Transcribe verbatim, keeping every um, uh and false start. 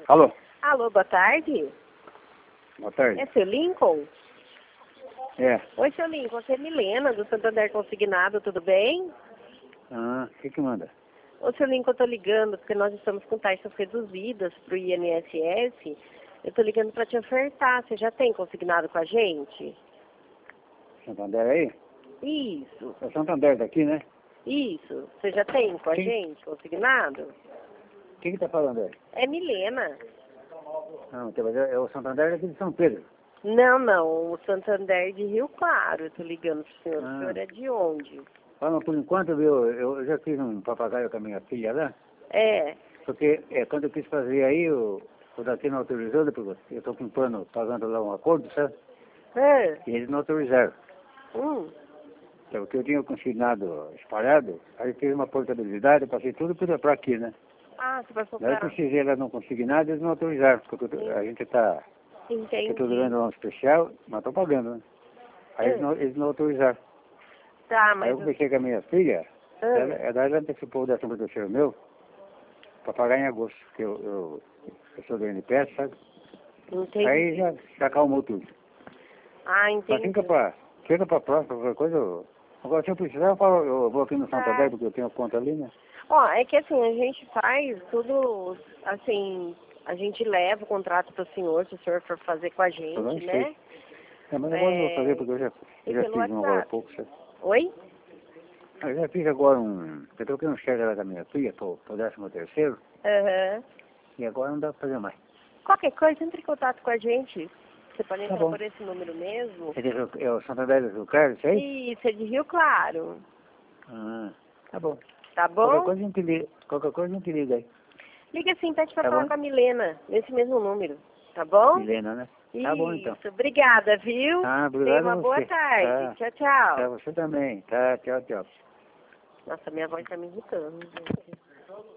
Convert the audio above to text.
Alô? Alô, boa tarde. Boa tarde. É seu Lincoln? É. Oi, seu Lincoln, aqui é Milena, do Santander Consignado, tudo bem? Ah, o que que manda? Ô, seu Lincoln, eu tô ligando porque nós estamos com taxas reduzidas pro I N S S. Eu tô ligando para te ofertar. Você já tem consignado com a gente? Santander aí? Isso, É Santander daqui, né? isso. Você já tem com a Quem? gente consignado? Quem que tá falando aí? É Milena. Não, mas é é o Santander daqui de São Pedro. Não, não, o Santander de Rio Claro. Eu tô ligando pro senhor. Ah. O senhor é de onde? Ah, mas por enquanto, viu, eu, eu já fiz um papagaio com a minha filha lá, É. porque é, quando eu quis fazer aí, o, o daqui não autorizou, depois eu tô com um plano pagando lá um acordo, sabe? É. E eles não autorizaram. Hum. Então, o que eu tinha consignado espalhado, aí fiz uma portabilidade, passei tudo para aqui, né? Ah, você passou Daí eu pra... precisei lá não consignado, eles não autorizaram, porque eu tô- a gente está... Eu estou Entendi. devendo lá um especial, mas estou pagando, né? Aí eles É. não, eles não autorizaram. Tá, Aí mas... eu conversei com a minha filha, Ah, ela, ela ela antecipou o décimo terceiro meu para pagar em agosto, porque eu, eu, eu sou do N P S, sabe? entendi. Aí já se acalmou tudo. Ah, Mas entendi. fica para fica para próxima, qualquer coisa. Eu, agora se eu precisar, eu, falo, eu vou aqui no Santander, Tá. porque eu tenho conta ali, né? Ó, é que assim, a gente faz tudo, assim, a gente leva o contrato pro senhor, se o senhor for fazer com a Eu não gente, sei. né? É, mas agora eu vou fazer, É, porque eu já, e eu já pelo fiz um agora há WhatsApp. pouco, sabe? Oi? Eu já fiz agora um... Eu troquei um cheque lá da minha filha, para o décimo terceiro, Aham. e agora não dá para fazer mais. Qualquer coisa, entre em contato com a gente. Você pode Tá entrar bom. por esse número mesmo. É, de Rio- é o Santander do Rio Claro, isso aí? Isso, é de Rio Claro. Ah, tá bom. Tá Qualquer bom? coisa a gente liga, qualquer coisa a gente liga aí. Liga assim, pede pra Tá falar bom? com a Milena, nesse mesmo número. Tá bom? Milena, né? Tá bom então. Isso, obrigada, viu? Ah, Tenha obrigado a uma boa você. tarde. Tá, Tchau, tchau. tá, você também. Tá, tchau, tchau. Nossa, minha voz tá me irritando, gente.